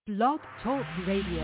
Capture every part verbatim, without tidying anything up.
Blog Talk Radio.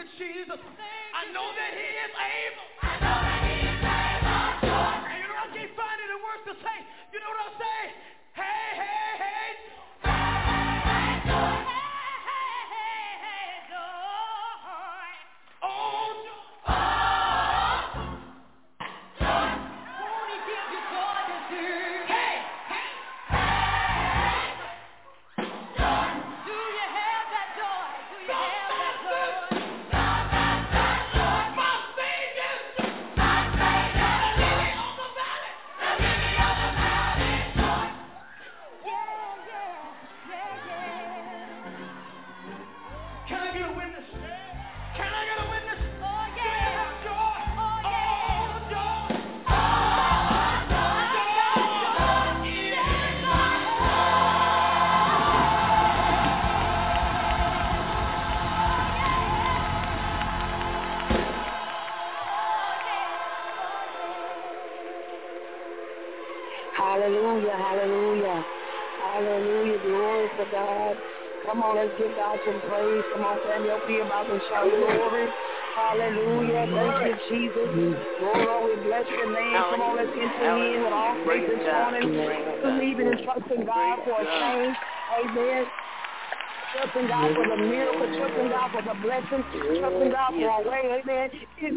you, Jesus. I know that he is able. I know that he is able. And you know, I can't find any words to say. You know what I'm saying? Hey, hey, hey. Hey, hey, joy. Hey, hey, hey, joy. Oh, joy. Oh, joy. Won't he give you joy this year? Hey, hey. Hey, joy. Do you have that joy? Do you have that joy? God has that joy. My Savior. My Savior. The lily of the valley. The lily of the valley, joy. Yeah, yeah, yeah, yeah. Can I get a witness? Can I get a witness? Oh, yeah. Joy. Oh, yeah. Oh, joy. Oh, joy. Hallelujah, hallelujah, hallelujah, glory to God. Come on, let's give God some praise. Come on, family, open your mouth and shout glory. Hallelujah, thank you, Jesus. Glory, we bless your name. Come on, let's enter in with all faith this morning, believing and trusting God for a change. Amen. Trusting God for the miracle, trusting God for the blessing, trusting God for a way. Amen. In,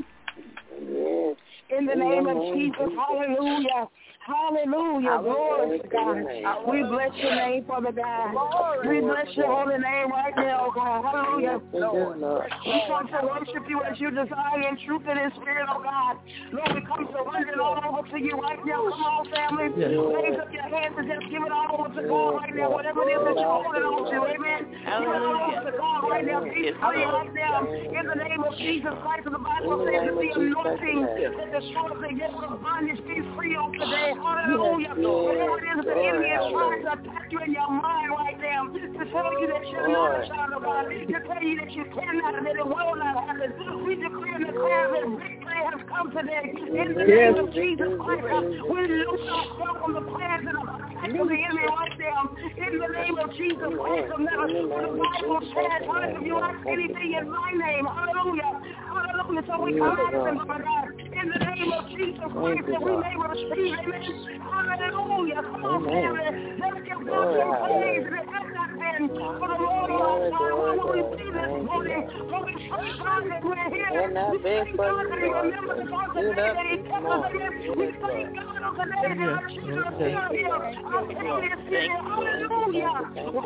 in the name of Jesus, hallelujah. Hallelujah. Glory to God. We bless your name, Father God. We bless your holy name right now, God. Hallelujah. We come to worship you as you desire in truth and in spirit, oh God. Lord, we come surrendering all over to you right now. Come on, family. Raise up your hands and just give it all over to God right now. Whatever it is that you're holding on to, amen. Give it all over to God right now. Be free right now. In the name of Jesus Christ, the Bible says that the anointing that destroys the yoke of bondage be free on today. Hallelujah. Whatever it is that the enemy is trying to attack you in your mind right now, to tell you that you're not a child of God, to tell you that you cannot and that it will not happen. We declare and declare that victory has come today. In the name of Jesus Christ, we loose ourselves from the plans and the attacks of the enemy right now. In the name of Jesus Christ of Nazareth, for the Bible says, hallelujah, if you ask anything in my name, hallelujah, hallelujah. So we come asking, Lord God, in the name of Jesus Christ, that we may receive, amen. Hallelujah. Come on, family. Let's give God some praise. If it has not been for the Lord of our God, what will we see this morning? When we thank God that we're here, we thank God that He remembers us on the day that He kept us again. We thank God on the day that our children are still here. Our family is still here. Hallelujah.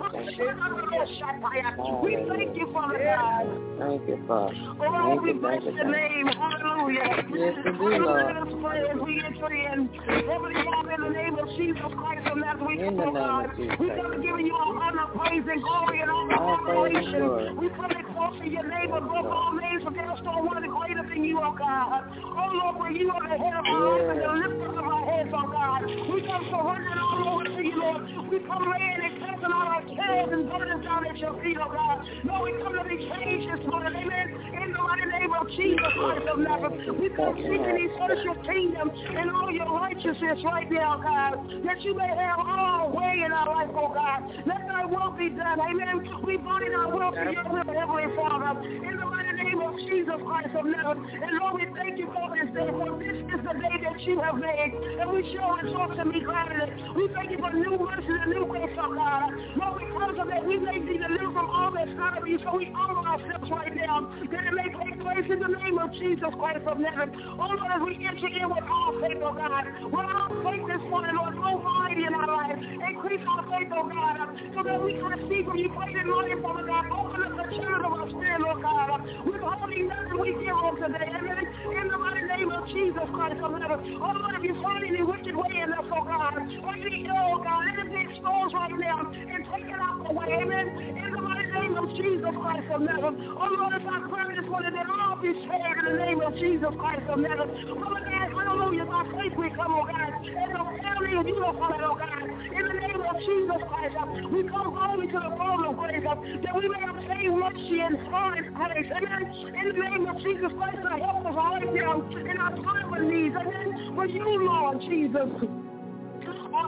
We thank you, Father God. Thank you, Father. Oh, we bless your name. Hallelujah. Yes, indeed, Hallelujah. Lord. Let us pray as we enter in. Heavenly Father, in the name of Jesus Christ of Nazareth, we In come, the oh name God. of Jesus We come to giving you all honor, praise, and glory, and all the All praise and adoration. glory. We come exalting your name above all names, for there's no one greater than you, oh God. Oh Lord, for you are the head of our life and the lifter of our heads, oh God. We come surrendering all over to you, Lord. We come laying and casting all our cares and burdens down at your feet, oh God. Lord, we come to be changed this morning, amen. In the mighty name of Jesus Christ of Nazareth, we come seeking these first your kingdom and all your righteousness right now, God, that you may have all way in our life, oh God. Let thy will be done, amen. We bind our will for your will, Heavenly Father, in the mighty name of Jesus Christ of Nazareth. And Lord, we thank you for this day, for this is the day that you have made, and we shall rejoice and be glad in it. We thank you for new mercy and new grace, oh God. Lord, we come so that we may be delivered from all that's not of you, so we humble ourselves right now, that it may take place in the name of Jesus Christ of Nazareth. Oh Lord, as we enter in with all faith, oh God, with all faith this morning, Lord, go mighty in our life. Increase our faith, oh God, so that we can receive from you great and mighty, Father God. Open up the channel of our spirit, oh God. Withholding nothing we give on today, amen. In the mighty name of Jesus Christ of Nazareth. Oh Lord, if you find any wicked way in us, oh God, or any ill, oh God, let it be exposed right now and take it out the way, amen. In the mighty name of Jesus Christ of Nazareth. Oh Lord, if I pray this morning, that all be saved in the name of Jesus Christ of Nazareth. Father God, hallelujah, by faith we come, oh God, and the family of you, oh God, oh God, in the name of Jesus Christ, uh, we come boldly to the throne of grace, uh, that we may obtain mercy and find grace, amen. In the name of Jesus Christ, uh, help us right now in our time of needs, amen. For you, Lord Jesus, are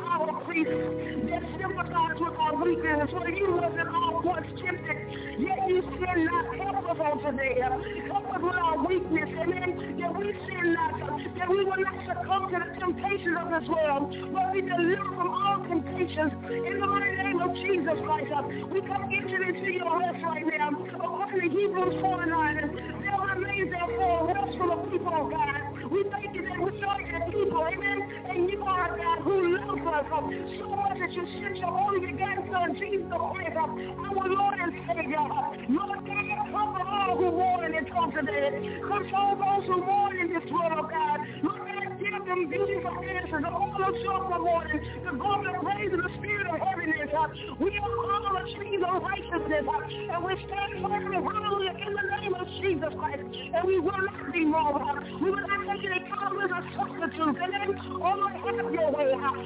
our priest that sympathize with our weakness. For you wasn't all once tempted, yet you sin not. Help us on today. Help us with our weakness, amen, that we sin not, that we will not succumb to the temptations of this world, but we deliver from all temptations in the mighty name of Jesus Christ. We come entering into your rest right now, according to Hebrews four and nine. There remains therefore a rest for the people of God. We thank you that we are your people, amen, and you are a God who loves us um, so much that you sent your only begotten Son, Jesus Christ, um, our Lord and Savior. Lord God, comfort all who mourn and come today. Console those who mourn in this world, of God. Lord God, give them beautiful answers, all of joy for mourning, the golden praise and the spirit of heaviness. Uh, we are all the trees of righteousness, uh, and we stand firm and hallelujah in the name of Jesus Christ, and we will not be moved. Uh, we will not take any count as a substitute. And then, oh Lord, have your way.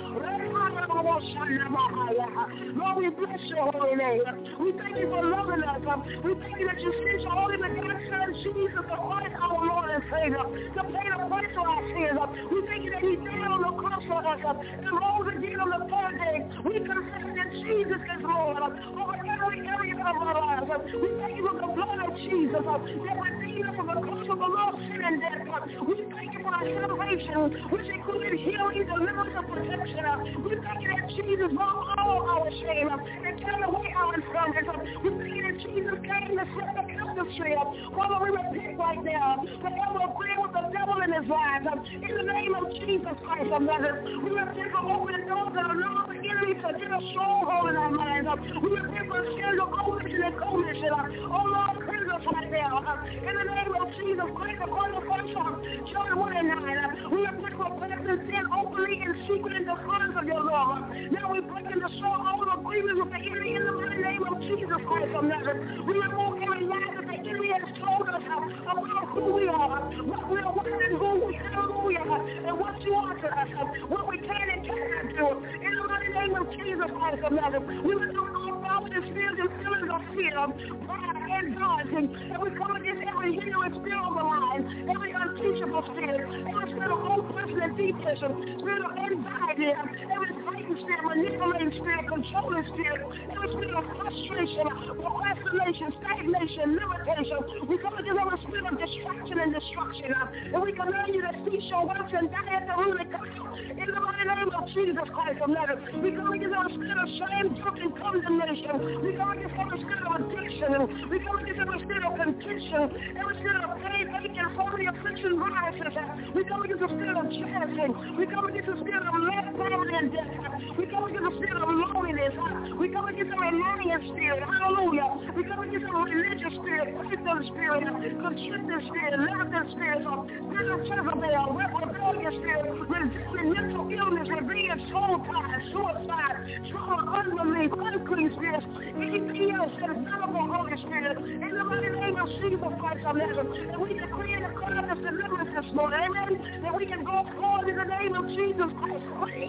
Lord, we bless your holy name. We thank you for loving us. We thank you that you sent your only begotten Son, Jesus, the Christ, our Lord and Savior, to pay the price for our sins. We thank you that he died on the cross for us and rose again on the third day. We confess that Jesus is Lord over every area of our lives. We thank you for the blood of Jesus that redeemed us from the curse of the law, sin, and death. We thank you for our salvation, which included healing, deliverance, and protection. We thank you that Jesus brought all our shame and turned away our infirmities. We thank you that Jesus came to set the captives free. Father, we repent right now for ever agreeing with the devil in his lives. In the name of Jesus Christ of Nazareth, we repent for opening doors that allow the enemy to get a stronghold in our minds. We repent for sins of omission and commission. Oh Lord, cleanse us right now. In the name of Jesus Christ, according to First John one and nine, we repent for practicing sin openly and secret in the front of your Lord. Now we break and destroy all agreements with the enemy in the mighty name of Jesus Christ of Nazareth. We remove every lie that the enemy has told us about who we are, what we are, what and who we hallelujah, and what you are to us, what we can and cannot do. In the mighty name of Jesus Christ of Nazareth, we remove all thoughts and fears and feelings of fear, pride, and daunting, and we come against every hindering spirit of the line, every unteachable spirit, every spirit of oppression and depression, spirit of anxiety, every fighting spirit, manipulating spirit, controlling spirit, every spirit of frustration, procrastination, stagnation, limitation. We come against every spirit of distraction and destruction, and we command you to cease your works and die at the root of God. In the mighty name of Jesus Christ of Nazareth, we come against every spirit of shame, guilt, and condemnation. We come against every spirit of addiction. We come against every spirit of contention, every spirit of pain, ache, infirmity, affliction, viruses. We come against the spirit of jealousy. We come against the spirit of love, poverty, and death. We come against the spirit of loneliness. We come against every lying spirit. Hallelujah. We come against every religious spirit, faithful spirit, constricted spirit, limited spirit, spirit of Jezebel, rebellious spirit, resisting mental illness, rebellion, soul ties, suicide, trauma, unbelief, unclean spirits, anything else that is not of the Holy Spirit. In the mighty name of Jesus Christ of Nazareth, and we decree and declare this deliverance this morning, amen, that we can go forward in the name of Jesus Christ free.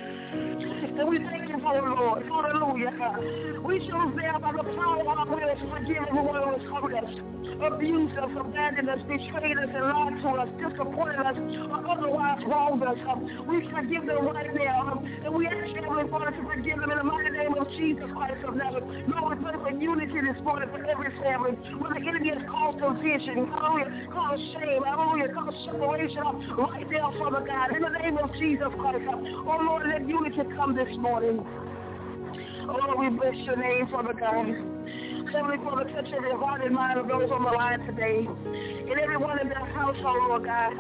And we thank you for the Lord. Hallelujah. We shall bear by the power of our will to forgive everyone who has hurt us, abused us, abandoned us, betrayed us, and lied to us, disappointed us, or otherwise wronged us. We forgive them right now. And we ask you, Heavenly Father, to forgive them in the mighty name of Jesus Christ of Nazareth. Lord, we pray for unity this morning for every family. Where the enemy has caused division, hallelujah, caused shame, hallelujah, caused separation, right now, Father God, in the name of Jesus Christ. Oh Lord, let unity come this morning. Oh Lord, we bless your name, Father God. Heavenly Father, touch every heart and mind of those on the line today. And everyone in their household, Lord God.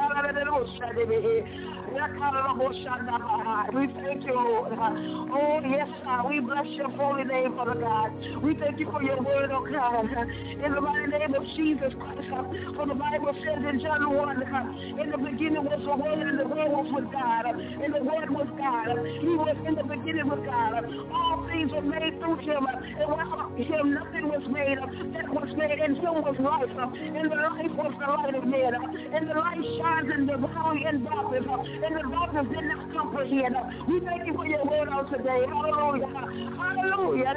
We thank you, Lord. Oh, yes, God. We bless your holy name, Father God. We thank you for your word, oh God. In the mighty name of Jesus Christ. For the Bible says in John one, in the beginning was the word, and the word was with God. And the word was God. He was in the beginning with God. All things were made through him. And without him, nothing was made. That was made. And him was life. And the life was the light of men. And the light shines in the valley and darkness. and the darkness did not comprehend. We thank you for your word on today. Hallelujah. Hallelujah.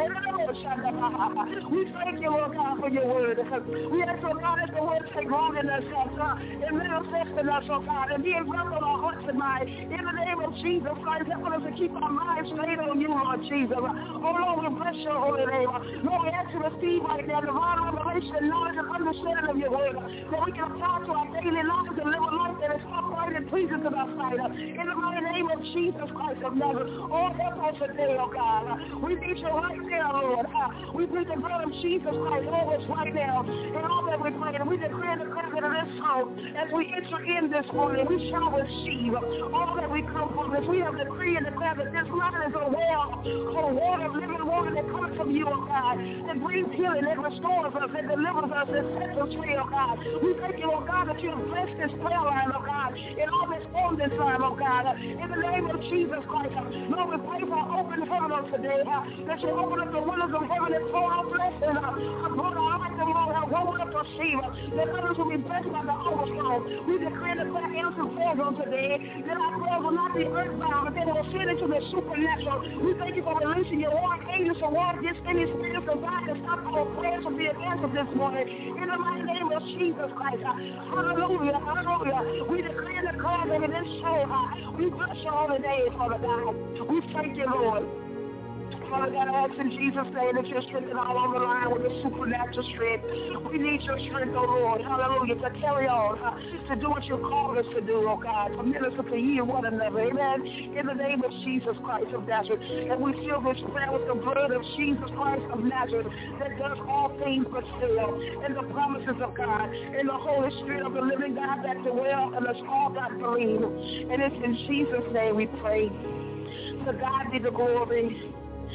We thank you, Lord God, for your word. We ask, Lord God, that the word take root in us, God, and manifest in us, oh God, and be engrafted on our hearts and minds. In the name of Jesus Christ, help us to keep our minds stayed on you, Lord Jesus. Oh, Lord, we bless your holy name. Lord, we ask you to receive right now divine revelation, knowledge, and understanding of your word, so we can apply to our daily lives and live a life that is upright and pleasing to our sight. In the mighty name of Jesus Christ of Nazareth, oh, help us today, oh God. We need you right now, Lord. We plead the blood of Jesus Christ over us right now, and all that we pray, and we declare the covenant of this house as we enter in this morning. We shall receive all that we come from this. We have decreed and declared that this line is a well, a water of living water that comes from you, oh God, that brings healing, that restores us, that delivers us, that sets us free, oh God. We thank you, oh God, that you have blessed this prayer line, oh God, and all this on this line, oh God. In the name of Jesus Christ, Lord, we pray for open heaven on today, that you open up the windows of heaven and pour out blessings upon our lives, and Lord, how one will receive, that others will be blessed by the overflow. We declare the prayer answer prayers on today, that our prayers will not be earthbound, but they will ascend into the supernatural. We thank you for releasing your warring angels to war against any spirits of God to stop our prayers from being answered this morning. In the mighty name of Jesus Christ, hallelujah, hallelujah. We declare the cause that it is so high. We bless your holy name, Father God. We thank you, Lord. Father God, I ask in Jesus' name that you're strengthened all on the line with a supernatural strength. We need your strength, oh Lord, hallelujah, to carry on, uh, to do what you called us to do, oh God, to minister to you and one another, amen, in the name of Jesus Christ of Nazareth. And we seal this prayer with the blood of Jesus Christ of Nazareth that does all things but fail, and the promises of God, and the Holy Spirit of the living God that dwell in us all that believe. And it's in Jesus' name we pray. To God be the glory.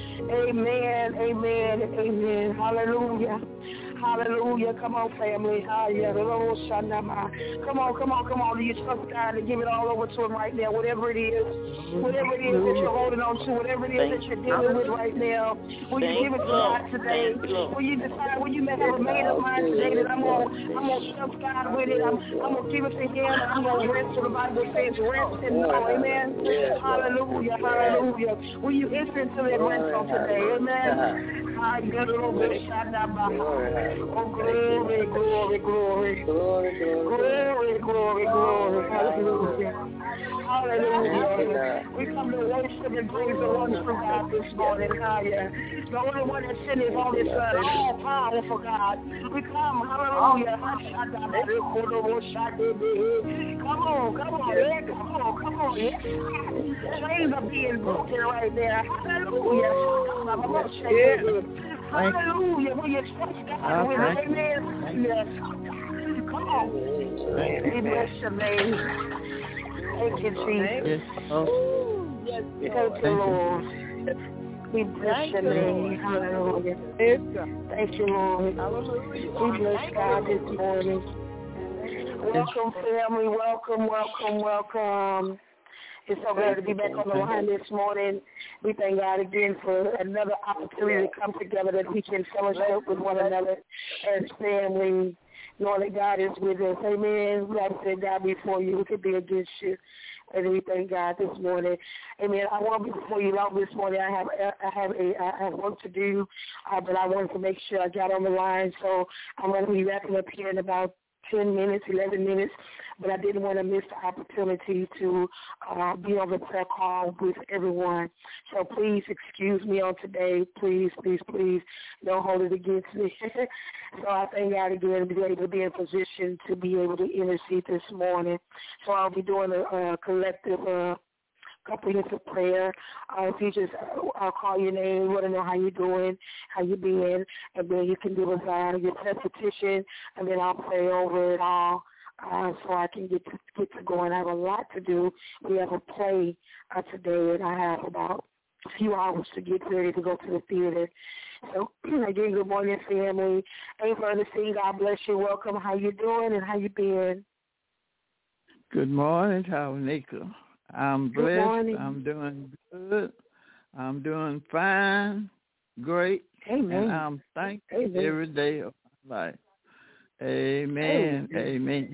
Amen, amen, amen. Hallelujah. Hallelujah. Come on, family. Come on, come on, come on. You trust God to give it all over to him right now, whatever it is. Whatever it is that you're holding on to, whatever it is that you're dealing with right now. Will you give it to God today? Will you decide, will you have a made up mind today that I'm going I'm to trust God with it? I'm, I'm going to give it to him, and I'm going to rest. So the Bible says rest and know. Amen. Hallelujah, hallelujah. Will you enter into that rest on today? Amen. Oh, glory, glory, glory. Glory, glory, glory. Hallelujah. Hallelujah. We come to worship and praise the one true God this morning. Hallelujah. The only one that sent his only son, all powerful God. We come, hallelujah. Come on, come on, yeah, come on, come on, yes. Chains are being broken right there. Hallelujah. Hallelujah. Will you trust God with it? Amen. Yes. Come on. We bless your name. Thank you, Jesus. Thank you, Lord. We bless your name. Hallelujah. Thank you, Lord. We bless God this morning. Welcome, family. Welcome, welcome, welcome. It's so glad to be back on the line this morning. We thank God again for another opportunity to come together that we can fellowship with one another as family, knowing that God is with us. Amen. We have to say, God before you, who could be against you. And we thank God this morning. Amen. I want to be before you long this morning. I have I have a I have work to do, uh, but I wanted to make sure I got on the line. So I'm going to be wrapping up here in about ten minutes, eleven minutes, but I didn't want to miss the opportunity to uh, be on the prayer call with everyone. So please excuse me on today. Please, please, please don't hold it against me. So I thank God again to be able to be in position to be able to intercede this morning. So I'll be doing a, a collective uh, comprehensive prayer. Uh, if you just, uh, I'll call your name, want to know how you're doing, how you been, and then you can give us uh, your prayer petition, and then I'll pray over it all uh, so I can get to, get to going. I have a lot to do. We have a play uh, today, and I have about a few hours to get ready to go to the theater. So, again, good morning, family. Ain't further seeing. God bless you. Welcome. How you doing, and how you been? Good morning, Tawanika. I'm blessed. I'm doing good. I'm doing fine, great. Amen. And I'm thankful Amen. Every day of my life. Amen. Amen.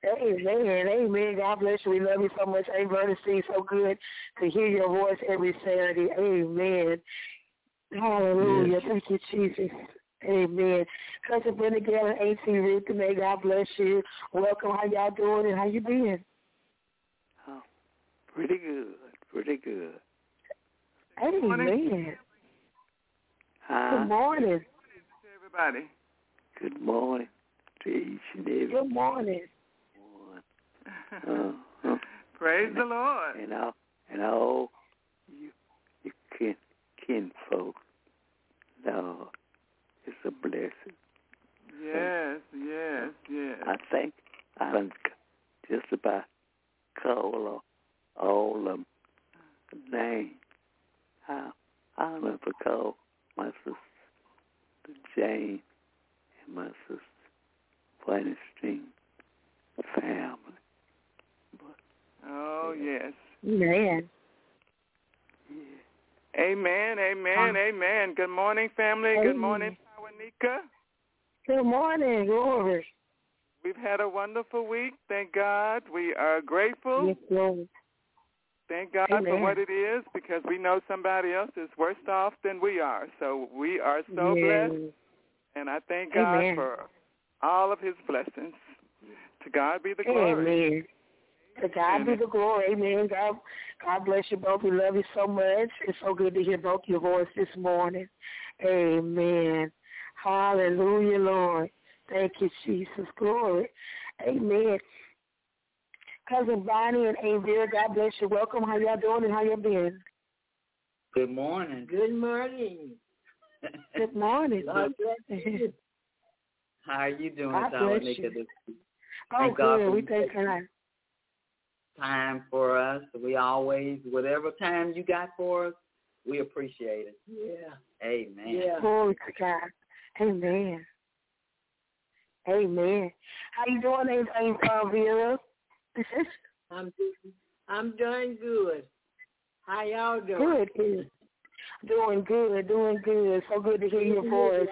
Amen. Amen. God bless you. We love you so much. Hey, Bernstein, so good to hear your voice every Saturday. Amen. Hallelujah. Yes. Thank you, Jesus. Amen. Cousin Brenda Gale and A T Ruth, may God bless you. Welcome. How y'all doing and how you been? Oh, pretty good. Pretty good. Amen. Huh? Good morning. Everybody. Good morning to each and every Good morning. one. Uh, uh, Praise and, the Lord. And all, and all you, you kin, kin folks. Lord, it's a blessing. Yes, yes, yes. I think I done just about call all of them names. I, I remember call my sister Jane and my sister Weinstein family. But, Oh, yes. Man. yeah. Amen, amen, Um, amen. Good morning, family. Good amen. morning, Tawanika. Good morning. Glory. We've had a wonderful week. Thank God. We are grateful. Yes, Lord. Thank God Amen. for what it is, because we know somebody else is worse off than we are. So we are so Yes. blessed, and I thank God Amen. for all of his blessings. To God be the glory. Amen. To God be the glory. Amen. God, God bless you both. We love you so much. It's so good to hear both your voice this morning. Amen. Hallelujah, Lord. Thank you, Jesus. Glory. Amen. Cousin Bonnie and Avira, God bless you. Welcome. How y'all doing and how you been? Good morning. Good morning. Good morning. God bless you. How are you doing, God Tawanika, bless you. this week? Oh, Thank God good. for We you thank taking God. time for us. We always, whatever time you got for us, we appreciate it. Yeah. Amen. Yeah. Glory to God. Amen. Amen. How you doing, Avira? I'm doing, I'm doing good. How y'all doing? Good, good. Doing good, doing good. So good to hear your voice.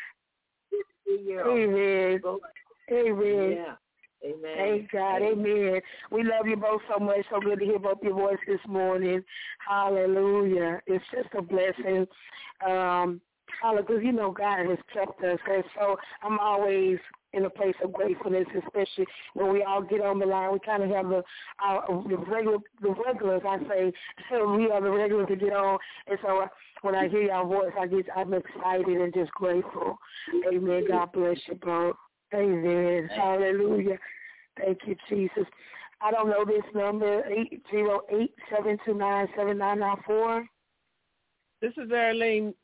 Amen. Amen. Yeah. Amen. Thank God. Amen. We love you both so much. So good to hear both your voice this morning. Hallelujah. It's just a blessing. Um, because, you know, God has kept us. And so I'm always in a place of gratefulness, especially when we all get on the line. We kind of have the, our, the, regular, the regulars, I say. We are the regulars to get on. And so when I hear your voice, I get, I'm excited and just grateful. Amen. God bless you, bro. Amen. Hallelujah. Thank you, Jesus. I don't know this number, eight zero eight, seven two nine, seven nine nine four. This is Arlene.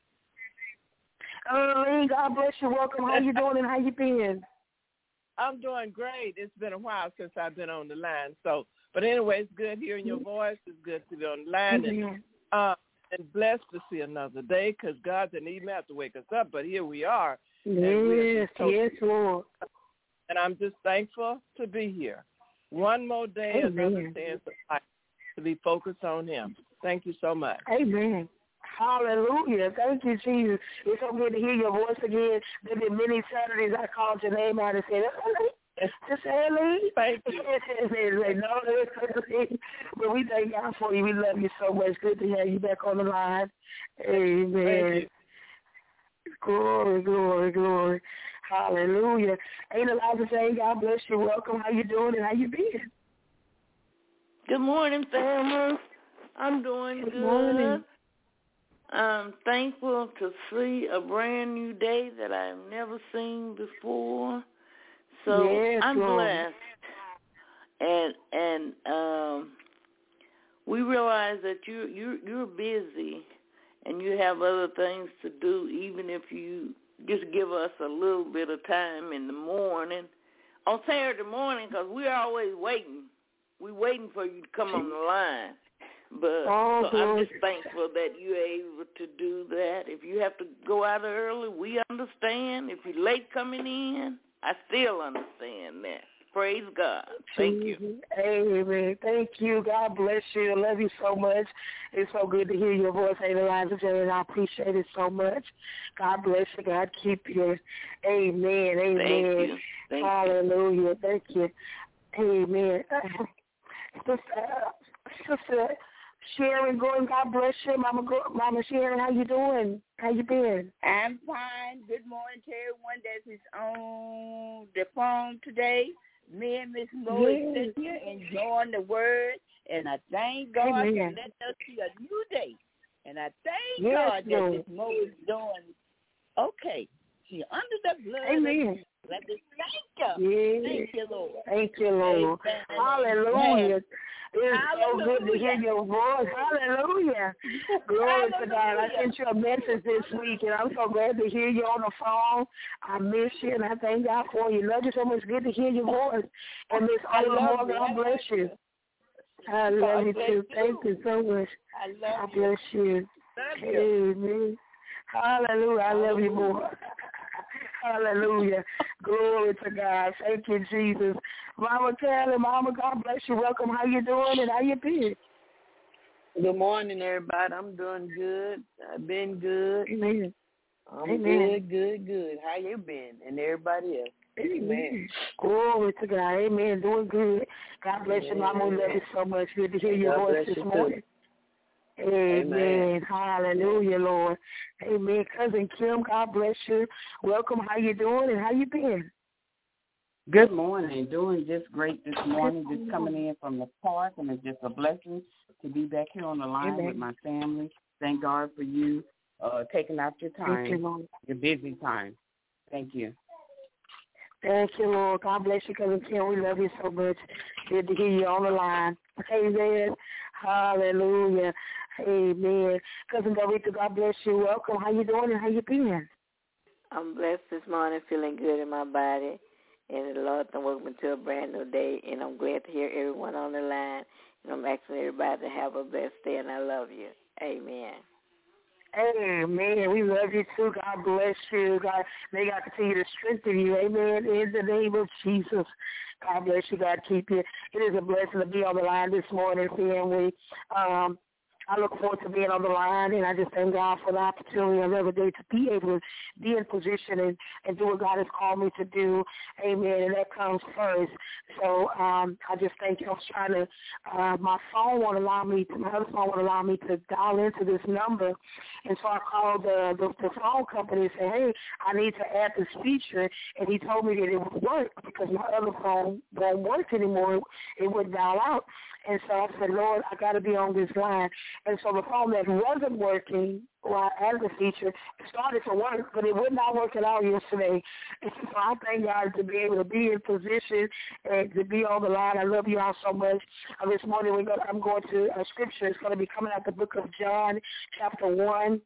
Arlene, God bless you. Welcome. How you doing and how you been? I'm doing great. It's been a while since I've been on the line. So, but anyway, it's good hearing your voice. It's good to be on the line. And, uh, and blessed to see another day, because God didn't even have to wake us up, but here we are. Yes, yes, Lord. And I'm just thankful to be here. One more day, Amen. another chance of life to be focused on him. Thank you so much. Amen. Hallelujah. Thank you, Jesus. It's so good to hear your voice again. There have been many Saturdays I called your name out and said, Just Ellie. Thank you. No, but we thank God for you. We love you so much. Good to have you back on the line. Amen. Thank you. Glory, glory, glory. Hallelujah. Ain't Eliza saying, God bless you. Welcome. How you doing and how you been? Good morning, family. I'm doing good. good. Morning. I'm thankful to see a brand new day that I've never seen before. So yes, I'm Lord. blessed. And and um, we realize that you you you're busy and you have other things to do, even if you just give us a little bit of time in the morning, on Saturday morning, because we're always waiting. We're waiting for you to come on the line. But oh, so I'm just thankful that you're able to do that. If you have to go out early, we understand. If you're late coming in, I still understand that. Praise God. Thank you. Amen. Thank you. God bless you. I love you so much. It's so good to hear your voice, Eliza J, and I appreciate it so much. God bless you. God keep you. Amen. Amen. Thank you. Thank Hallelujah. you. Thank you. Amen. Sister, Sister Sharon Gordon, God bless you. Mama, Mama Sharon, how you doing? How you been? I'm fine. Good morning to everyone that is on the phone today. Me and Miss Mo is Yes. sitting here enjoying the word, and I thank God Amen. for letting us see a new day. And I thank Yes, God that Lord. this Mo is doing okay. She's under the blood Amen. of Jesus. Let us thank you. Yes. Thank you, Lord. Thank you, Lord. Amen. Hallelujah. It's Hallelujah. so good to hear your voice. Hallelujah. Glory to God. I sent you a message this week, and I'm so glad to hear you on the phone. I miss you, and I thank God for you. Love you so much. Good to hear your voice. And Miss I Ola love Morgan, you. God bless you. I love God you bless too. you. Thank you so much. I love God you. bless you. Love you. Amen. Hallelujah. I love you more. Hallelujah. Glory to God. Thank you, Jesus. Mama Kelly, Mama, God bless you. Welcome. How you doing and how you been? Good morning, everybody. I'm doing good. I've been good. Amen. I'm Amen. good, good, good. How you been? And everybody else. Amen. Glory to God. Amen. Doing good. God bless you, Mama. We love you so much. Good to hear your God voice bless this you morning. Amen. Amen. Hallelujah, Lord. Amen. Cousin Kim, God bless you. Welcome. How you doing and how you been? Good morning. Doing just great this morning. Just coming in from the park, and it's just a blessing to be back here on the line Amen. with my family. Thank God for you uh, taking out your time, Thank you, Lord. your busy time. Thank you. Thank you, Lord. God bless you, Cousin Kim. We love you so much. Good to hear you on the line. Amen. Hallelujah. Amen. Cousin Dorita, God bless you. Welcome. How you doing and how you been? I'm blessed this morning, feeling good in my body. And the Lord done woke me to a brand new day. And I'm glad to hear everyone on the line. And I'm asking everybody to have a blessed day, and I love you. Amen. Amen. We love you too. God bless you. God, may God continue to strengthen you. Amen. In the name of Jesus. God bless you. God keep you. It is a blessing to be on the line this morning, family. Um, I look forward to being on the line, and I just thank God for the opportunity another day to be able to be in position and, and do what God has called me to do. Amen. And that comes first. So um, I just thank you. I was trying to, uh, my phone won't allow me, to, my other phone won't allow me to dial into this number. And so I called the, the, the phone company and said, hey, I need to add this feature. And he told me that it would work because my other phone won't work anymore. It would dial out. And so I said, Lord, I got to be on this line. And so the phone that wasn't working while I added the feature started to work, but it would not work at all yesterday. And so I thank God to be able to be in position and to be on the line. I love you all so much. Uh, this morning we're going, I'm going to a scripture. It's going to be coming out the book of John, chapter one.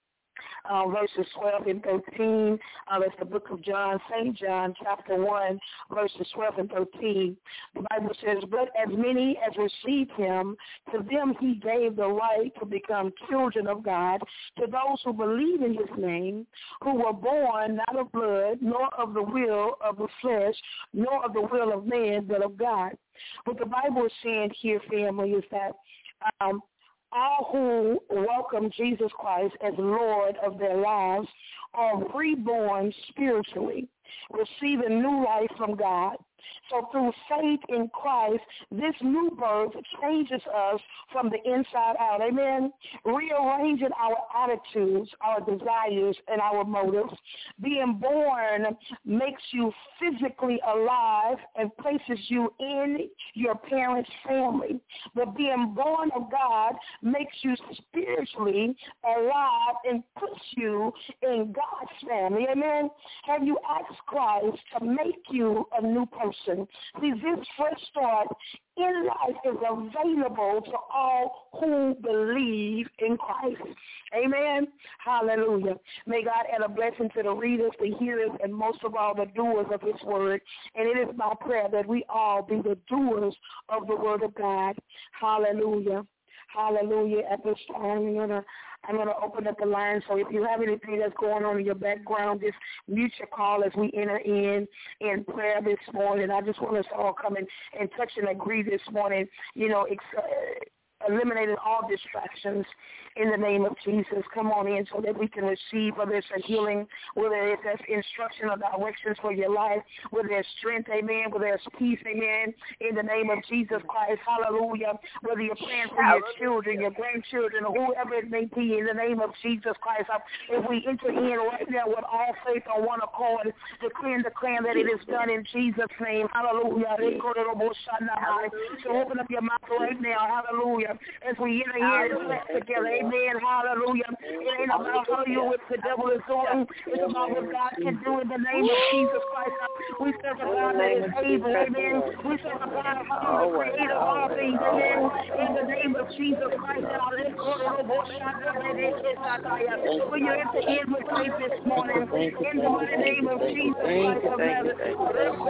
Uh, verses twelve and thirteen. Uh, that's the book of John, Saint John, chapter one, verses twelve and thirteen. The Bible says, but as many as received him, to them he gave the right to become children of God, to those who believe in his name, who were born not of blood, nor of the will of the flesh, nor of the will of man, but of God. What the Bible is saying here, family, is that um, all who welcome Jesus Christ as Lord of their lives are reborn spiritually, receiving new life from God. So through faith in Christ, this new birth changes us from the inside out. Amen. Rearranging our attitudes, our desires, and our motives. Being born makes you physically alive and places you in your parents' family. But being born of God makes you spiritually alive and puts you in God's family. Amen. Have you asked Christ to make you a new person? See, this fresh start in life is available to all who believe in Christ. Amen. Hallelujah. May God add a blessing to the readers, the hearers, and most of all the doers of his word. And it is my prayer that we all be the doers of the word of God. Hallelujah. Hallelujah. At this time, I'm going to I'm going to open up the line. So if you have anything that's going on in your background, just mute your call as we enter in in prayer this morning. I just want us to all come in and touch and agree this morning, you know, ex- eliminating all distractions in the name of Jesus. Come on in so that we can receive, whether it's a healing, whether it's instruction or directions for your life, whether it's strength, amen, whether it's peace, amen, in the name of Jesus Christ, hallelujah, whether you're praying for your children, your grandchildren, or whoever it may be, in the name of Jesus Christ. If we enter in right now with all faith on one accord, declaring, declaring that it is done in Jesus' name, hallelujah. So open up your mouth right now, hallelujah, as we enter in and clap together, amen, hallelujah. It ain't about hallelujah what the devil is doing, it's about what God can do in the name of Jesus Christ. We serve a God that is able, amen. We serve a God, hallelujah, creator of all things, amen, in the name of Jesus Christ. Will you enter in with faith this morning, in the mighty name of Jesus Christ of Nazareth.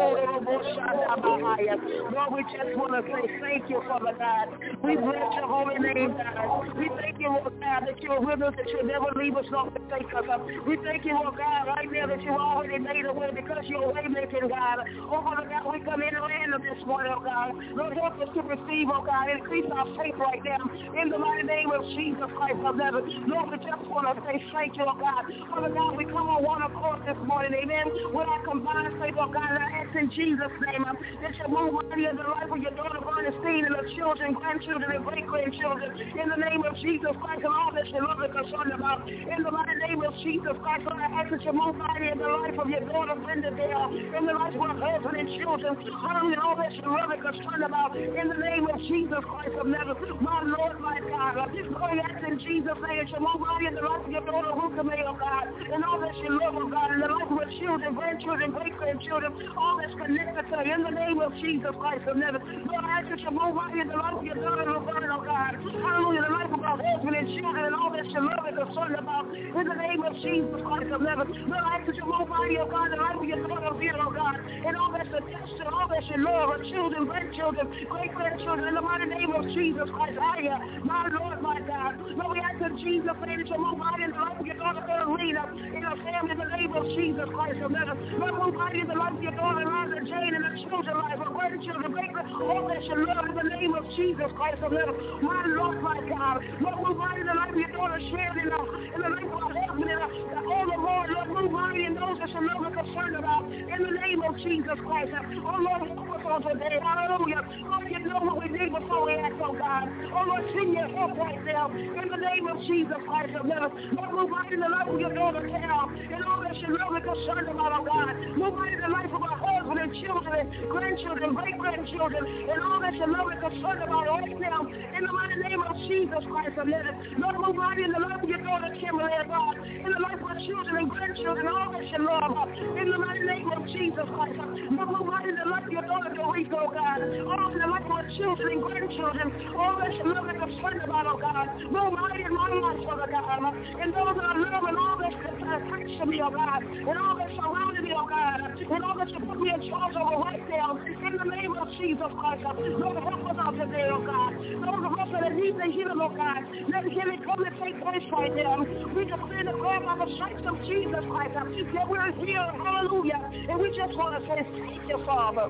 Lord, we just want to say thank you, Father God. We bless your holy name, God. We thank you, Lord God, that you're with us, that you'll never leave us nor forsake us. We thank you, Lord God, right now that you already made a way because you're a way making, God. Oh, Father God, we come in the land of this morning, oh God. Lord, help us to receive, oh God, increase our faith right now in the mighty name of Jesus Christ of Nazareth. Lord, we just want to say thank you, oh God. Father God, we come on one accord this morning, amen. With our combined faith, oh God, and I ask in Jesus' name um, that you move mighty in the life of your daughter, Bernstein, and her children, grandchildren, and great-grandchildren. In the name of Jesus Christ and all that you love and concerned about. In the mighty name of Jesus Christ, Lord, I ask that you move mighty in the life of your daughter, Brenda Dale, in the life of her husband and children. Hallelujah, all that you love and concerned about. In the name of Jesus Christ of Nazareth, my Lord, my God. Lord, I ask in Jesus' name that you move mighty in the life of your daughter, Ruka May, oh God, and all that you love, oh God, in the life of her children, grandchildren, great-grandchildren, all that's connected to her. In the name of Jesus Christ of Nazareth, Lord, I ask that you move mighty in the life of your daughter, Roberta, oh God. Hallelujah, the life of her husband and children, and all that you love and concerned about. In the name of Jesus Christ of Nazareth, Lord, I ask that you move mighty, oh God, the life of your daughter, Vera, oh God, and all that's attached to all that you love, her children, grandchildren, great-grandchildren, in the mighty name of Jesus Christ. I am my Lord, my God. Lord, we ask in Jesus' name that you move mighty in the life of your daughter, Carolina, in her family, in the name of Jesus Christ of Nazareth. Lord, move mighty in the life of your daughter, Eliza Jane, and her children's life, her grandchildren, great-grandchildren, all that you love, in the name of Jesus Christ of Nazareth. My Lord, my God. Lord, move mighty in the life of your daughter, Sharon, in the, in the life of her husband, and the, all the Lord, Lord, move mighty in those that you love and concerned about, in the name of Jesus Christ. Oh, Lord, help us on today. Hallelujah. Lord, you know what we need before we ask, oh God. Oh, Lord, send your help right now, in the name of Jesus Christ of Nazareth. Lord, move mighty in the life of your daughter, Carol, and all that you love and concerned about, oh God. Move mighty in the life of our husband and children, and grandchildren, great-grandchildren, and all that you love and concerned about right now, in the mighty name of Jesus Christ of Nazareth. Lord, move mighty in the life of your daughter, Kimberly, oh God, in the life of our children and grandchildren, all that you love, in the mighty name of Jesus Christ. Lord, move mighty in the life of your daughter, Dorita, oh God, all in the life of our children and grandchildren, all that you love and concerned about, oh God. Move mighty in my life, Father God, and those that I love and all that's attached to me, oh God, and all that's surrounded me, oh God, and all that you put me in charge over right now, in the name of Jesus Christ. Lord, help us out today, oh God. Those of us that need the healing, oh God, let the healing come and take place right now. We declare the prayer by the stripes of Jesus Christ that we're here, hallelujah, and we just want to say thank you, Father.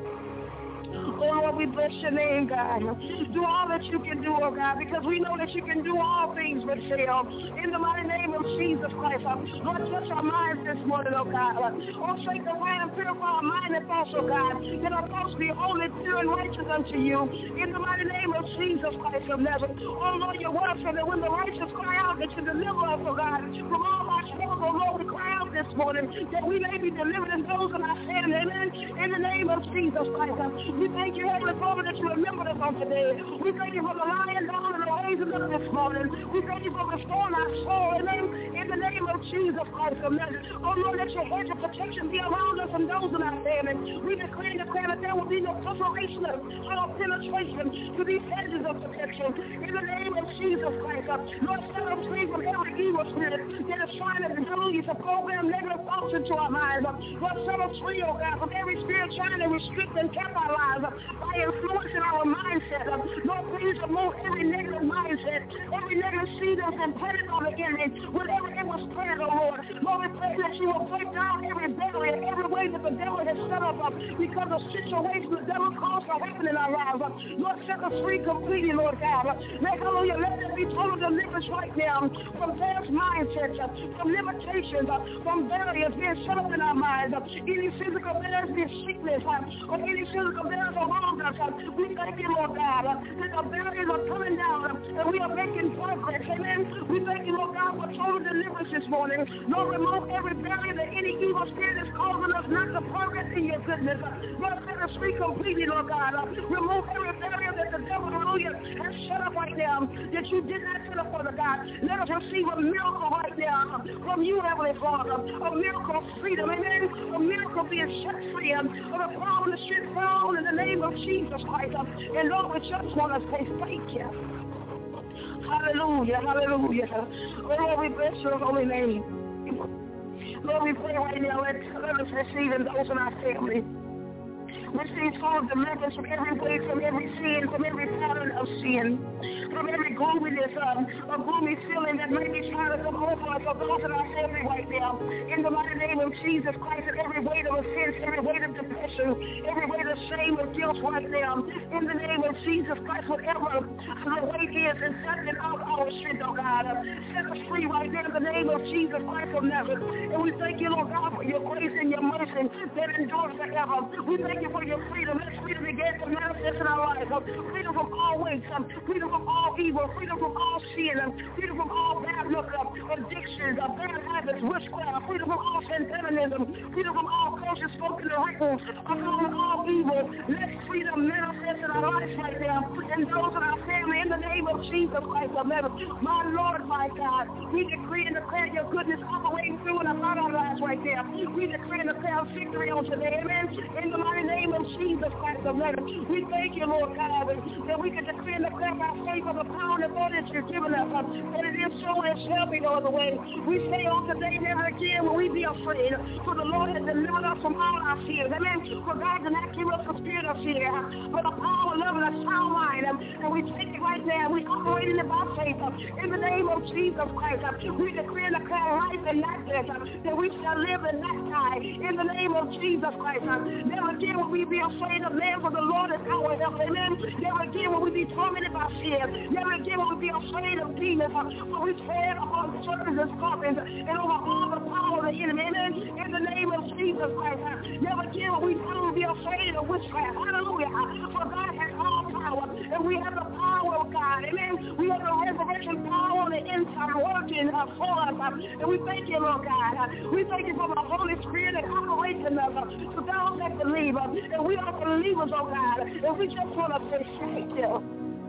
Oh, Lord, we bless your name, God. Do all that you can do, oh God, because we know that you can do all things but fail. In the mighty name of Jesus Christ, Lord, touch our minds this morning, oh God. Oh, sanctify and purify our mind and thoughts, oh God, that our thoughts be holy, pure, and righteous unto you. In the mighty name of Jesus Christ of Nazareth. Oh, Lord, your word said that when the righteous cry out, that you deliver us, oh God, from all our troubles, oh Lord, we cry out this morning that we may be delivered and those in our sin. Amen. In the name of Jesus Christ. We thank you, Heavenly Father, that you remembered us on today. We thank you for the lying down and the raising up this morning. We thank you for restoring our soul. Amen. In the name of Jesus Christ of Nazareth. Oh, Lord, let your hedge of protection be around us and those in our family. We declare and declare that there will be no separation or penetration to these hedges of protection. In the name of Jesus Christ. Lord, set us free from every evil spirit that is trying to, hallelujah, to program negative thoughts into our minds. Lord, set us free, oh God, from every spirit enemy trying to restrict and cap our lives uh, by influencing our mindset. Uh, Lord, please remove every negative mindset, every negative seed that's been planted on the enemy, whenever it was planted, oh Lord. Lord, we pray that you will break down every barrier, every way that the devil has set up uh, because of situations the devil caused to happen in our lives. Uh, Lord, set us free completely, Lord God. Uh, let, hallelujah, let there be total deliverance right now from past mindsets, uh, from limitations, uh, from barriers being set up in our minds, uh, any physical barriers being sickness, uh, or any physical barriers around us. Uh, we thank you, Lord God, uh, that the barriers are coming down uh, and we are making progress. Amen. We thank you, Lord God, for total deliverance this morning. Lord, remove every barrier that any evil spirit is causing us not to progress in your goodness. Uh, Lord, set us free completely, Lord God. Uh, remove every barrier that the devil, hallelujah, has set up right now that you did not set up, Father God. Let us receive a miracle right now uh, from you, Heavenly Father. A miracle of freedom, amen. A miracle of being set free um, of the power of the shit down in the name of Jesus Christ. Um, and Lord, we just want to say thank you. Hallelujah, hallelujah. Oh, Lord, we bless your holy name. Lord, we pray right now, let, let us receive in those in our family. Receive total deliverance from every way, from every sin, from every pattern of sin, from every gloominess, um, a gloomy feeling that may be trying to come over us, or those in our family right now. In the mighty name of Jesus Christ, and every weight of offense, every weight of depression, every weight of shame or guilt right now. In the name of Jesus Christ, whatever the weight is, and something out our strength, oh God. Uh, set us free right now in the name of Jesus Christ of Nazareth. And we thank you, Lord God, for your grace and your mercy that endures forever. We thank you for your freedom. Let freedom begin to manifest in our lives. Uh, freedom from all weights, um, freedom from all evil, freedom from all sin, um, freedom from all bad luck, uh, addictions, uh, bad habits, witchcraft, freedom from all antagonism, freedom from all culture spoken and written, uh, from all evil. Let freedom manifest in our lives right now, and those in our family, in the name of Jesus Christ of Nazareth. My Lord, my God, we decree and declare your goodness operating through and about our lives right now. We decree and declare victory on today, amen. In the mighty name of Jesus Christ of Nazareth, we thank you, Lord God, that we can decree and declare by faith of the power and authority that you've given us, uh, that it is so and it shall be no other way. We say on today, never again will we be afraid, for the Lord has delivered us from all our fears, amen. For God did not give us the spirit of fear, uh, but a power, love, and a sound mind, um, and we take it right now, we operate in it by faith, uh, in the name of Jesus Christ. Uh, we decree and declare life and not death, uh, that we shall live and not die, in the name of Jesus Christ. Uh, never again will we be afraid of man, for the Lord is our help, amen. Never again will we be tormented by fear. Never again will we be afraid of demons, uh, for we tread upon serpents and scorpions, uh, and over all the power of the enemy, amen. In the name of Jesus Christ. Uh, never again will we will be afraid of witchcraft, hallelujah. Uh, for God has all power, and we have the power of God, amen. We have the resurrection power on the inside working uh, for us, uh, and we thank you, Lord God. Uh, we thank you for the Holy Spirit that operates in us, uh, to those that believe, uh, and we are believers, oh God, and we just want to say thank you.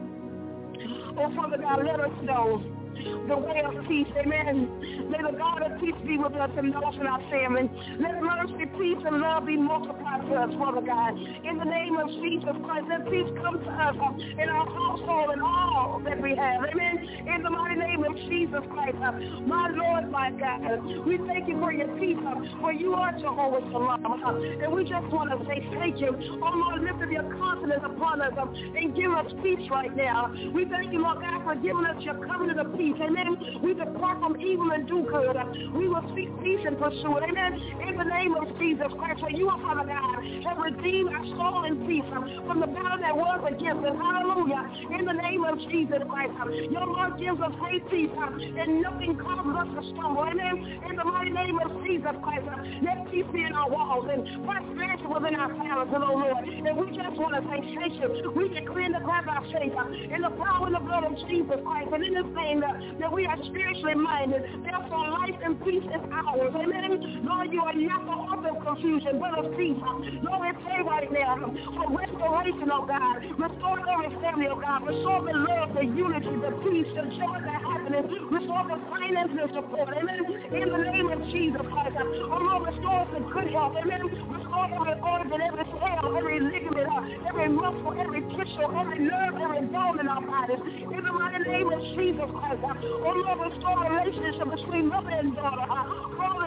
Oh, Father God, let us know the way of peace, amen. May the God of peace be with us and those in our family. Let mercy, peace, and love be multiplied to us, Father God. In the name of Jesus Christ, let peace come to us uh, in our household and all that we have, amen. In the mighty name of Jesus Christ, uh, my Lord, my God, we thank you for your peace, uh, for you are Jehovah Shalom, uh, and we just want to say thank you. Oh, Lord, lift up your confidence upon us uh, and give us peace right now. We thank you, Lord God, for giving us your covenant of peace. Amen. We depart from evil and do good. We will seek peace and pursue it. Amen. In the name of Jesus Christ, for you, Father God, have redeemed our soul in peace from the battle that was against us. Hallelujah. In the name of Jesus Christ, your Lord gives us great peace, and nothing causes us to stumble. Amen. In the mighty name of Jesus Christ, let peace be in our walls and prosperity within our families, oh Lord. And we just want to say thank you. We decree and declare our faith in the power and the blood of Jesus Christ, and in this thing that, that we are spiritually minded. Therefore, life and peace is ours. Amen. Lord, you are not the author of confusion, but of peace. Lord, we pray right now for restoration, oh God. Restore every family, oh God. Restore the love, the unity, the peace, the joy, the happiness. Restore the finances and support. Amen. In the name of Jesus Christ. Oh Lord, restore us in good health. Amen. Restore every organ, every cell, every ligament, every muscle, every tissue, every nerve, every bone in our bodies. In the mighty name of Jesus Christ. Oh Lord, restore relationship between mother and daughter, uh, father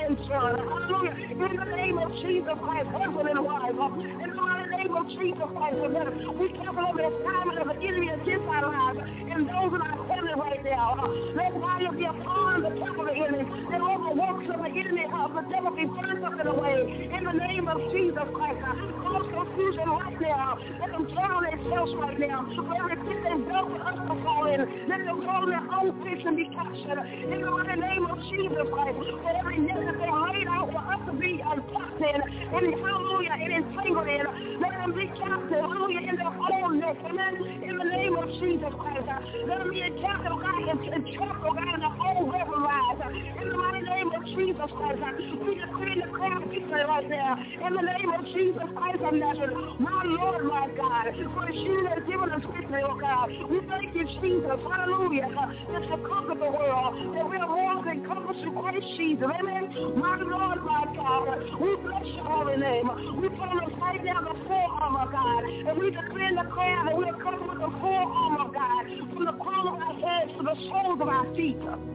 grandson. Hallelujah. In the name of Jesus Christ, husband and wife. In the mighty name of Jesus Christ, we cancel over the assignment of the enemy against our lives and those in our family right now. Let fire be upon the camp of the enemy. Let all the works of the enemy of the devil be burned up and away. In the name of Jesus Christ, cause confusion right now. Let them turn on themselves right now. For every pit they built for us to fall in, let them fall in their own pits and be captured. In the mighty name of Jesus Christ, for every net that they laid out for us to be untucked in, and hallelujah, and entangled in, let them be captive, hallelujah, in their own net. Amen. In the name of Jesus Christ, let them be captive, God, and trapped, oh God, in their own river lives. In the mighty name of Jesus Christ, we decree the crown victory right now. In the name of Jesus Christ of Nazareth, my Lord, my God, for the shield that has given us victory, oh God. We thank you, Jesus, hallelujah, that you conquered the world, that we are more than conquerors through Christ Jesus. Amen. My Lord, my God, we bless your holy name. We put on us right now the full armor, God, and we declare and declare that we are covered with the full armor, God, from the crown of our heads to the soles of our feet.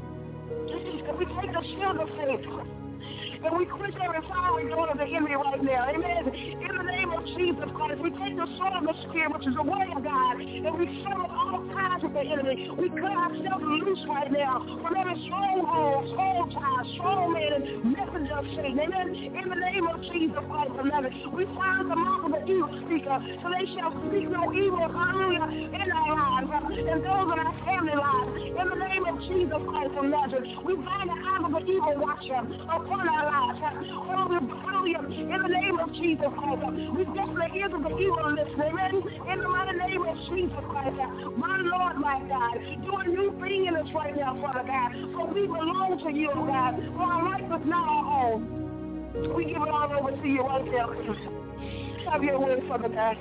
And we take the shield of faith, and we quench every fiery door of the enemy right now. Amen. In the name of Jesus Christ, we take the sword of the Spirit, which is the word of God, and we sever all ties with the enemy. We cut ourselves loose right now from every stronghold, soul tie, strong man, and messenger of Satan. Amen. In the name of Jesus Christ, beloved, we silence the mouth of the evil speaker, so they shall speak no evil, hallelujah, in our lives, and those in our family lives. In the name of Jesus Christ of Nazareth, we bind the eyes of the evil watcher upon our lives. Hallelujah. In the name of Jesus Christ, we deafen the ears of the evil listener. Amen. In the mighty name of Jesus Christ, my Lord, my God, do a new thing in us right now, Father God, for we belong to you, God, for our life is not our own. We give it all over to you right now. Have your way, Father God.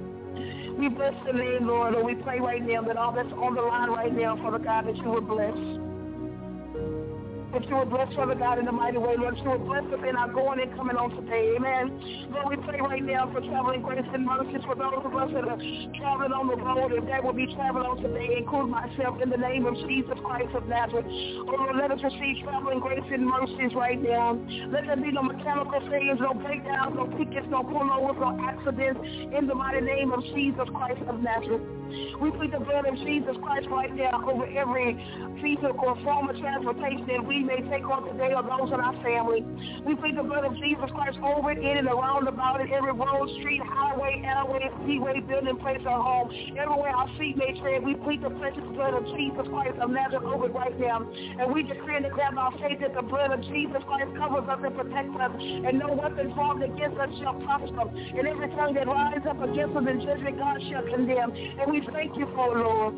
We bless the name, Lord, and we pray right now that all that's on the line right now, Father God, that you will bless. That you will bless, Father God, in the mighty way, Lord. You will bless us in our going and coming on today. Amen. Lord, we pray right now for traveling grace and mercies for those of us that are traveling on the road and that will be traveling on today, include myself, in the name of Jesus Christ of Nazareth. Oh, Lord, let us receive traveling grace and mercies right now. Let there be no mechanical failures, no breakdowns, no tickets, no pullovers, no accidents, in the mighty name of Jesus Christ of Nazareth. We plead the blood of Jesus Christ right now over every vehicle or form of transportation that we may take on today or those in our family. We plead the blood of Jesus Christ over it, in and around about it, every road, street, highway, airway, seaway, building, place, or home. Everywhere our feet may tread, we plead the precious blood of Jesus Christ of Nazareth over it right now. And we decree and declare by faith that the blood of Jesus Christ covers us and protects us, and no weapon formed against us shall prosper. And every tongue that rises up against us in judgment, God shall condemn. And we thank you for, Lord.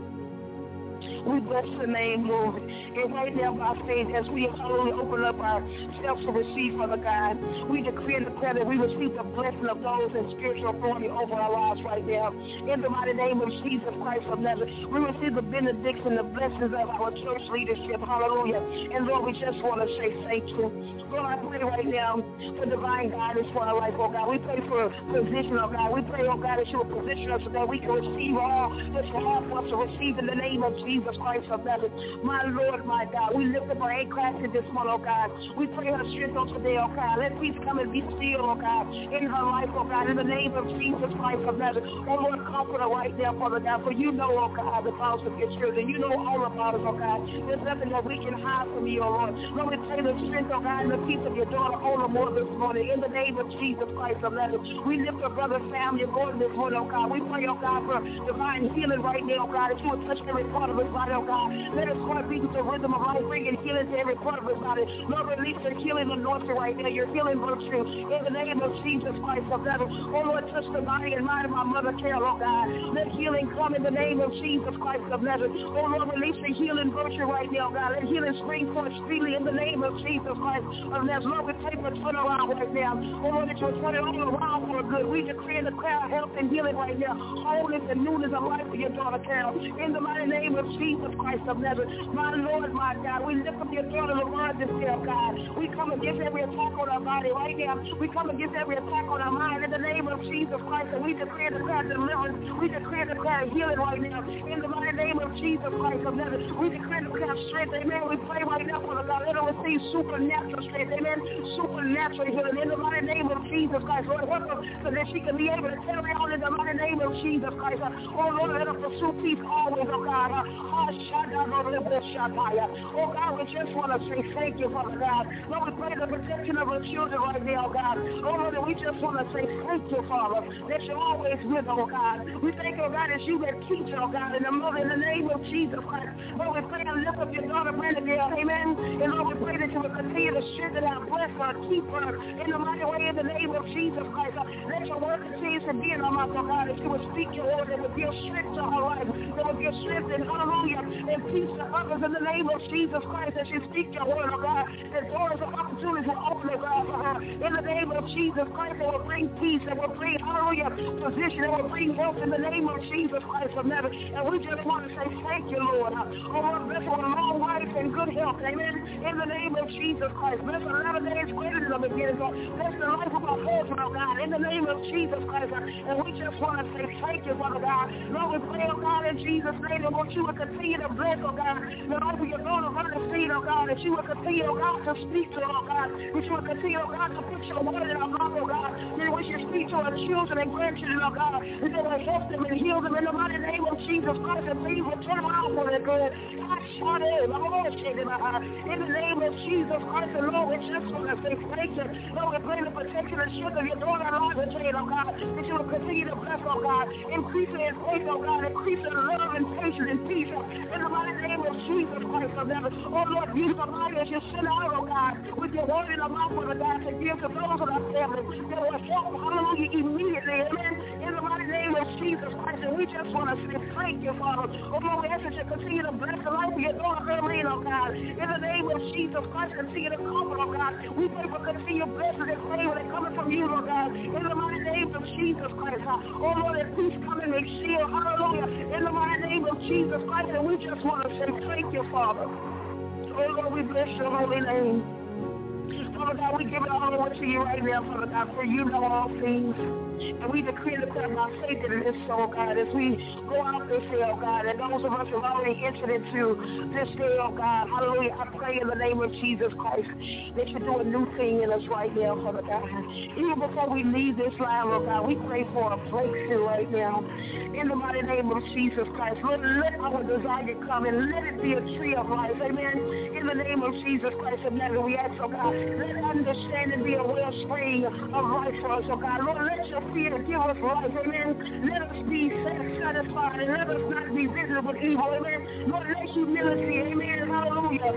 We bless the name, Lord. And right now, by faith, as we hallelujah open up ourselves to receive, Father God, we decree and declare that we receive the blessing of those in spiritual authority over our lives right now. In the mighty name of Jesus Christ of Nazareth, we receive the benediction, the blessings of our church leadership. Hallelujah. And Lord, we just want to say thank you. Lord, I pray right now for divine guidance for our life, oh God. We pray for position, oh God. We pray, oh God, that you will position us so that we can receive all that you have for us to receive in the name of Jesus Christ of Nazareth. My Lord, my God, we lift up our A class in this morning, oh God. We pray her strength on today, oh God. Let peace come and be still, oh God, in her life, oh God, in the name of Jesus Christ of Nazareth. Oh Lord, comfort her right now, Father God, for you know, oh God, the thoughts of your children. You know all about us, oh God. There's nothing that we can hide from you, oh Lord. Lord, we pray the strength, oh God, and the peace of your daughter, Ola Moore, this morning, in the name of Jesus Christ of Nazareth. We lift our brother, family, Gordon this morning, oh God. We pray, oh God, for divine healing right now, oh God, that you would touch every part of his body, oh God. Let us heart beat with the rhythm of life, bringing healing to every part of his body. Lord, release your healing anointing right now, your healing virtue, in the name of Jesus Christ of Nazareth. Oh Lord, touch the body and mind of my mother, Carol, oh God. Let healing come in the name of Jesus Christ of Nazareth. Oh Lord, release your healing virtue right now, God. Let healing spring forth freely in the name of Jesus Christ of Nazareth. Lord, we pray for turn around right now. Oh Lord, that you will turn it all around for good. We decree and declare health and healing right now, wholeness and newness of life for your daughter, Carol. In the mighty name of Jesus Jesus Christ of Nazareth. My Lord, my God, we lift up your daughter, Lavon, this day, oh God. We come against every attack on our body right now. We come against every attack on our mind in the name of Jesus Christ, and we declare the declare deliverance. We declare the declare healing right now in the mighty name of Jesus Christ of Nazareth. We declare the declare strength, amen. We pray right now for the God. Let her receive supernatural strength, amen. Supernatural healing in the mighty name of Jesus Christ. Lord, help her so that she can be able to carry on in the mighty name of Jesus Christ. Oh Lord, let her pursue peace always, oh God. Oh God, we just want to say thank you, Father God. Lord, we pray the protection of our children right now, God. Oh Lord, we just want to say thank you, Father, that you're always with, oh God. We thank you, oh God, that you that teach, oh God, in the mother, in the name of Jesus Christ. Lord, we pray and lift up your daughter, Brandon, amen. And Lord, we pray that you will continue to strengthen her, bless her, keep her in the mighty way in the name of Jesus Christ. Let your word continue to be in her mouth, oh God, that you will speak your word that will give strength to her life, that will give strength and hallelujah and peace to others in the name of Jesus Christ as she speak your word, oh God, that doors of opportunities will open, oh God, for her in the name of Jesus Christ that will bring peace, that will bring hallelujah position, that will bring health in the name of Jesus Christ of Nazareth. And we just want to say thank you, Lord. Oh Lord, bless her with long life and good health, amen, in the name of Jesus Christ. Bless her latter days greater than the beginning, Lord. Bless the life of our husband, oh God, in the name of Jesus Christ. And we just want to say thank you, Father God. Lord, we pray, oh God, in Jesus' name, and Lord, you will continue to bless, oh God. Lord, open your door to run the seed, oh God, that you will continue, oh God, to speak to her, oh God. That you will continue, oh God, to put your word in our mouth, oh God. That we should speak to our children and grandchildren, oh God. And that will help them and heal them in the mighty name of Jesus Christ. And please will turn around for their good. In the name of Jesus Christ, and Lord, we just want to say thank you. Lord, we pray the protection and strength of your daughter, Lord, today, oh God. That you will continue to bless, oh God. Increase in faith, oh God. Increase in love and patience and peace. In the mighty name of Jesus Christ, oh God. Oh Lord, use the body as you send out, oh God, with your word in the mouth of the God to give to those of our family that will help, hallelujah, immediately, amen. In the mighty name of Jesus Christ, and we just want to say thank you, Father. Oh Lord, we ask that you continue to bless the life of your daughter, Earlene, oh God. In the name of Jesus Christ, continue to comfort, oh God. We pray for continued blessings and favor that coming from you, oh God. In the mighty name of Jesus Christ, oh Lord, that peace come and make shield, hallelujah. In the mighty name of Jesus Christ, and we just want to say thank you, Father. Oh Lord, we bless your holy name. Father God, we give it all over to you right now, Father God, for you know all things. And we decree and declare by faith that it is so, God, as we go out this day, oh God, and those of us who have already entered into this day, oh God, hallelujah, I pray in the name of Jesus Christ that you do a new thing in us right now, Father God. Even before we leave this line, oh God, we pray for a breakthrough right now in the mighty name of Jesus Christ. Lord, let our desire come and let it be a tree of life, amen, in the name of Jesus Christ of Nazareth. We ask, oh God, let understanding be a wellspring of life for us, oh God. Lord, let your fear give us life, amen. Let us be satisfied and let us not be visited with evil, amen. Lord, let humility, amen, hallelujah,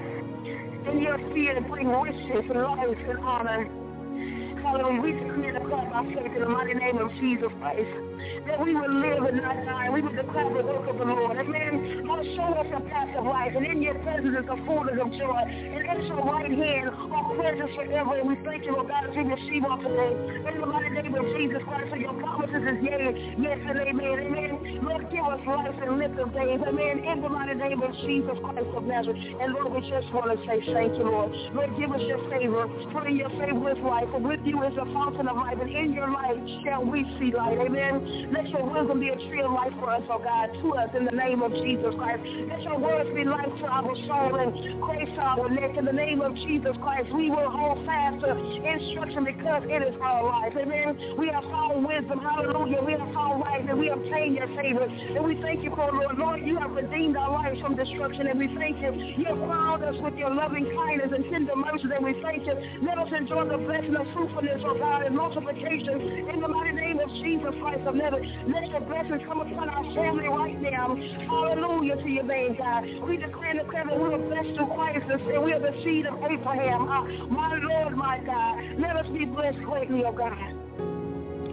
and your fear bring riches and life and honor. Hallelujah, we decree and declare by faith in the mighty name of Jesus Christ that we will live and not die. We will declare the work of the Lord. Amen. Lord, show us a path of life, and in your presence is the fullness of joy. And at your right hand are pleasures forever. And we thank you, Lord God, as we receive on today. In the mighty name of Jesus Christ, for your promises is yea, yes, and amen. Amen. Lord, give us life and lift of days. Amen. In the mighty name of Jesus Christ of Nazareth. And Lord, we just want to say thank you, Lord. Lord, give us your favor. For in your favor is life. And with you is a fountain of life. And in your light shall we see light. Amen. Let your wisdom be a tree of life for us, oh God, to us in the name of Jesus Christ. Let your words be life to our soul and grace to our neck. In the name of Jesus Christ, we will hold fast to instruction because it is our life. Amen. We have found wisdom. Hallelujah. We have found life and we obtain your favor. And we thank you for, Lord. Lord, you have redeemed our lives from destruction. And we thank you. You have crowned us with your loving kindness and tender mercy. And we thank you. Let us enjoy the blessing of fruitfulness, oh God, and multiplication in the mighty name of Jesus Christ of Nazareth. Let your blessings come upon our family right now. Hallelujah to your name, God. We declare and declare that we are blessed through Christ and we are the seed of Abraham. Uh, my Lord, my God. Let us be blessed greatly, oh God.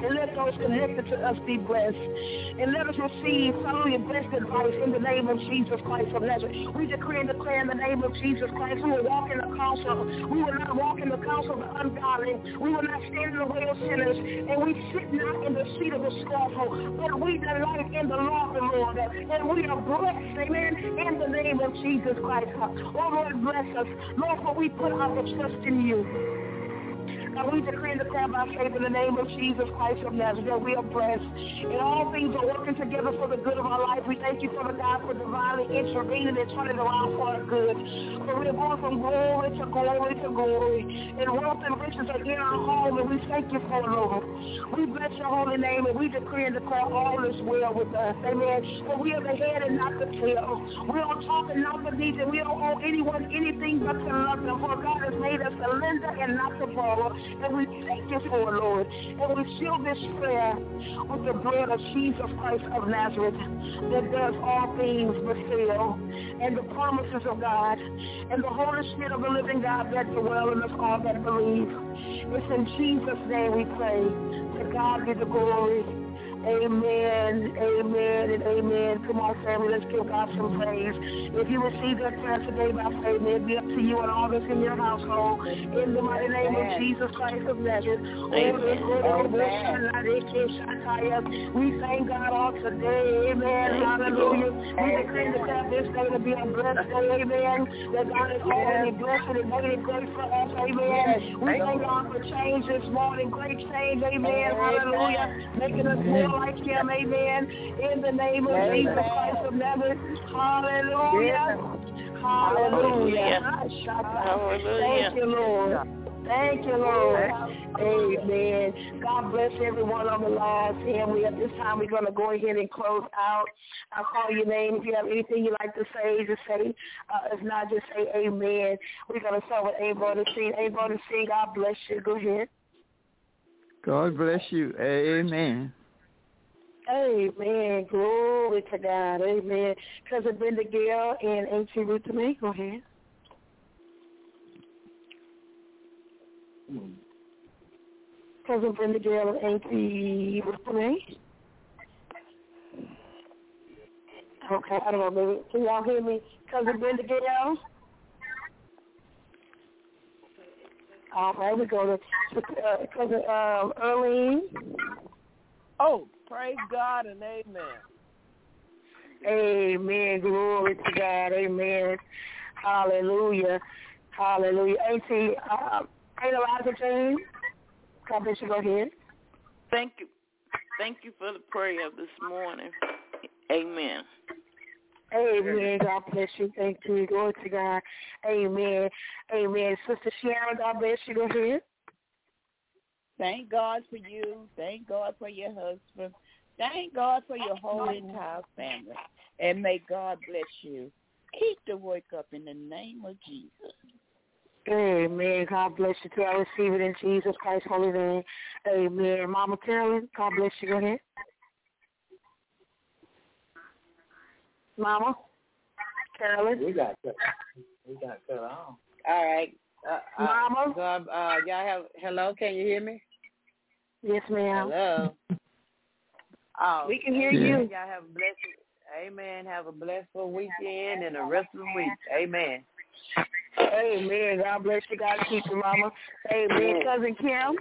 And let those connected to us be blessed. And let us receive, hallelujah, blessed advice in the name of Jesus Christ of Nazareth. We decree and declare in the name of Jesus Christ, we will walk in the counsel. We will not walk in the counsel of the ungodly. We will not stand in the way of sinners. And we sit not in the seat of the scornful. But we delight in the law of the Lord. And we are blessed, amen, in the name of Jesus Christ. Oh, Lord, bless us. Lord, for we put our trust in you. And we decree and declare by faith in the name of Jesus Christ of Nazareth that we are blessed. And all things are working together for the good of our life. We thank you, Father God, for divinely intervening and turning around for our good. For we are going from glory to glory to glory. And wealth and riches are in our home, and we thank you for it, Lord. We bless your holy name, and we decree and declare all is well with us. Amen. For we are the head and not the tail. We don't talk and not beneath, and we don't owe anyone anything but to love them. For God has made us a lender and not to borrow. And we thank you for it, Lord. And we seal this prayer with the blood of Jesus Christ of Nazareth that does all things but fail. And the promises of God and the Holy Spirit of the living God that dwell in us all that believe. It's in Jesus' name we pray. To God be the glory. Amen, amen, and amen. Come on, family, let's give God some praise. If you receive that prayer today by faith, may it be up to you and all that's in your household. In the mighty name of Jesus Christ of Nazareth. Amen. We thank God all today. Amen. Hallelujah. We decree and declare this day to be a blessed day. Amen. That God is already blessed and made it great for us. Amen. We thank God for change this morning. Great change. Amen. Hallelujah. Making us more like him, amen, in the name of amen. Jesus Christ of Nazareth. Hallelujah. Hallelujah. Hallelujah. Thank you, Lord. Thank you, Lord. Amen. God bless everyone on the line, family. At this time, we're going to go ahead and close out. I'll call your name. If you have anything you'd like to say, just say. Uh, if not, just say amen. We're going to start with Avo to sing. Avo to sing. God bless you. Go ahead. God bless you. Amen. Amen. Glory to God. Amen. Cousin Brenda Gale and Auntie Ruth to me. Go ahead. Cousin Brenda Gale and Auntie Ruth to me. Okay, I don't know, maybe. Can y'all hear me? Cousin Brenda Gale? All right, we go to uh, Cousin um, Earlene. Oh, praise God and amen. Amen. Glory to God. Amen. Hallelujah. Hallelujah. Auntie, uh, Ain't Elijah James, God bless you. Go ahead. Thank you. Thank you for the prayer this morning. Amen. Amen. God bless you. Thank you. Glory to God. Amen. Amen. Sister Sharon, God bless you. Go ahead. Thank God for you. Thank God for your husband. Thank God for your whole entire family. And may God bless you. Keep the work up in the name of Jesus. Amen. God bless you too. I receive it in Jesus Christ's holy name. Amen. Mama Carolyn, God bless you. Go ahead. Mama Carolyn. We got cut. We got cut off. All right. Uh, uh, Mama. God, uh, y'all have, hello, can you hear me? Yes, ma'am. Hello. Oh, we can hear amen. you. Y'all have a blessed, amen. Have a blessed weekend and the rest of the week. Amen. Amen. God bless you. God keep you, Mama. Amen. Cousin Kim.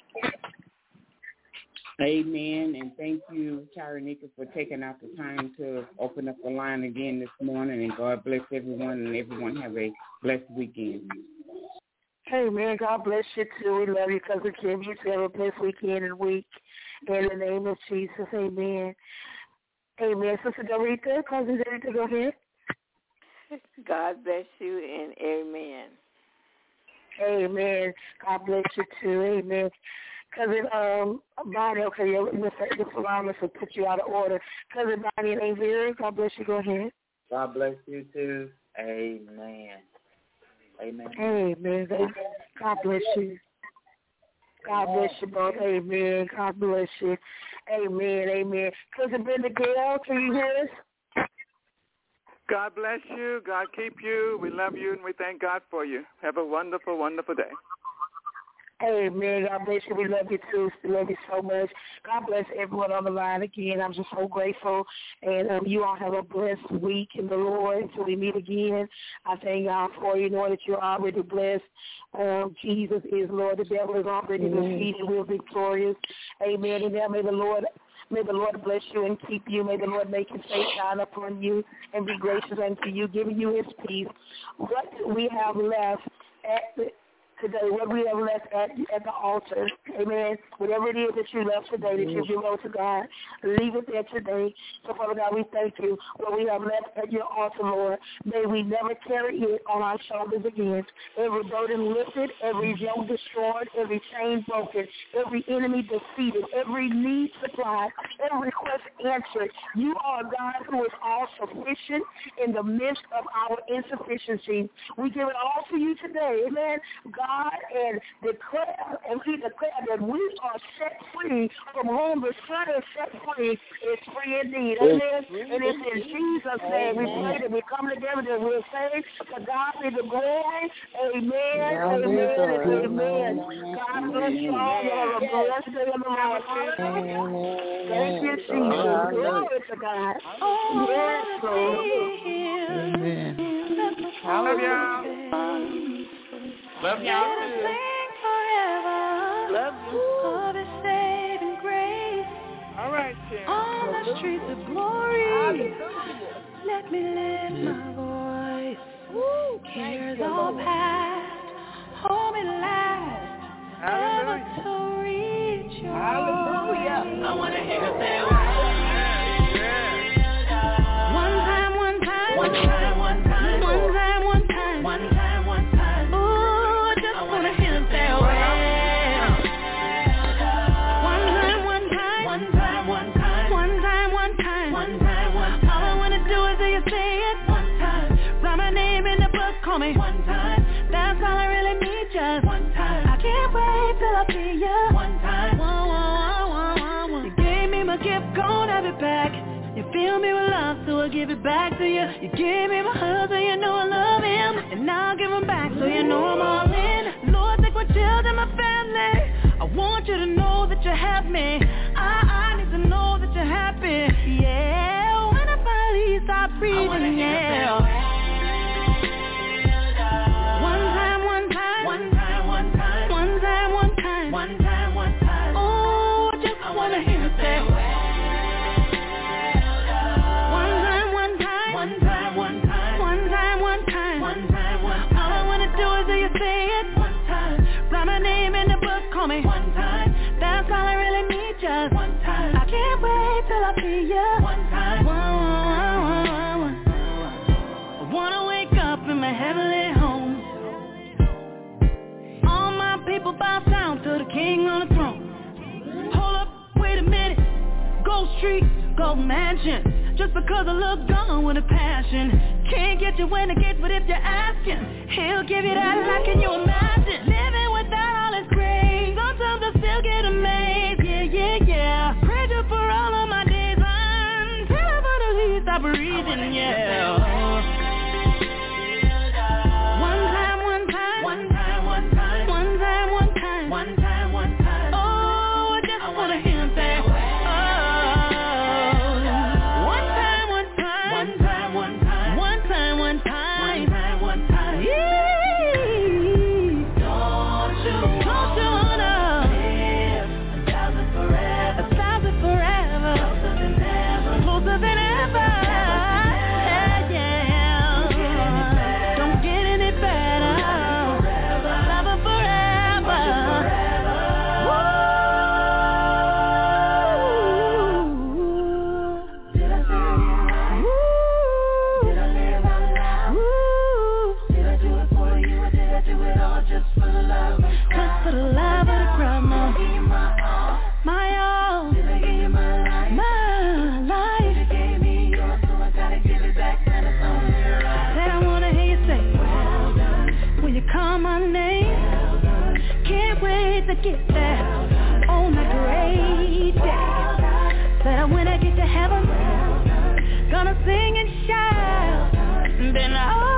Amen. And thank you, Tyranika, for taking out the time to open up the line again this morning. And God bless everyone, and everyone have a blessed weekend. Amen. God bless you, too. We love you, Cousin Kim. You too have a blessed weekend and week. In the name of Jesus. Amen. Amen. Sister Dorita, Cousin Dorita, go ahead. God bless you and amen. Amen. God bless you too. Amen. Cousin um, Bonnie, okay, Mister Salamis will put you out of order. Cousin Bonnie and Avery, God bless you. Go ahead. God bless you too. Amen. Amen. Amen. God bless you. God bless you both. Amen. God bless you. Amen. Amen. Cousin Brenda Gale, can you hear us? God bless you. God keep you. We love you, and we thank God for you. Have a wonderful, wonderful day. Amen. God bless you. We love you too. We love you so much. God bless everyone on the line again. I'm just so grateful. And um, you all have a blessed week in the Lord until we meet again. I thank God for you, knowing that you're already blessed. Um, Jesus is Lord. The devil is already Amen. defeated. We're victorious. Amen. And now may the Lord May the Lord bless you and keep you. May the Lord make his face shine upon you and be gracious unto you, giving you his peace. What we have left at the today, what we have left at, at the altar, amen, whatever it is that you left today, that you give over to God, leave it there today. So, Father God, we thank you. What we have left at your altar, Lord, may we never carry it on our shoulders again. Every burden lifted, every yoke destroyed, every chain broken, every enemy defeated, every need supplied, every request answered. You are a God who is all sufficient in the midst of our insufficiency. We give it all to you today, amen. God, and declare, and we declare that we are set free from whom the Son is set free is free indeed. Amen. And it's in Jesus' name we pray that we come together that we'll say, to God be the glory. Amen. Amen. And amen. God bless you all. You have a blessed day in the Lord. Thank you, Jesus. Glory to God. Yes, Lord. Amen. Hallelujah. Love y'all too. Forever. Love you. Of his saving grace. All right, Sharon. On the streets of glory. Hallelujah. Let me lift my voice. Woo. Cares all past. Hold me last. Hallelujah. Ever to reach your Hallelujah. I want to hear you say it. One time, one time, one time, one time, one time, one time, one time, one time. Ooh, just wanna hear them say well. One time, one time, one time, one time, one time, one time, one time, one time. All I wanna do is hear you say it one time. Write my name in the book, call me one time. That's all I really need, just one time. I can't wait till I see you one time. One, one, one, one, one. You gave me my gift, gon' have it back. You fill me with love, so I give it back to you. You gave me my husband, so you know I love him. And now I'll give him back, so you know I'm all in. Lord, take my children, my family. I want you to know that you have me. I, I need to know that you're happy. Yeah, when I finally stop breathing, yeah. One time, one time, one time, one time, one time, one time, one time, one time. Oh, I just wanna hear you say well. One time, one time, one time, one time, one time, one time. All I wanna do is hear you say it one time. Write my name in the book, call me one time. That's all I really need, just one time. I can't wait till I see you one time. One, one, one, one. I wanna wake up in my heavenly home. All my people bow down to the King on the throne. Hold up, wait a minute. Gold Street, Gold Mansion. Just because I look gone with a passion. Can't get you in the gates, but if you're asking, he'll give you that life, can you imagine? Living without all his grace. Sometimes I still get amazed, yeah, yeah, yeah. Praise you for all of my days until I finally stop breathing, yeah. One time, one time, one time, one time, one time, one time, one time, one time. Oh, I just wanna hear him say, to get there on a great day. Said when I get to heaven, gonna sing and shout. Then I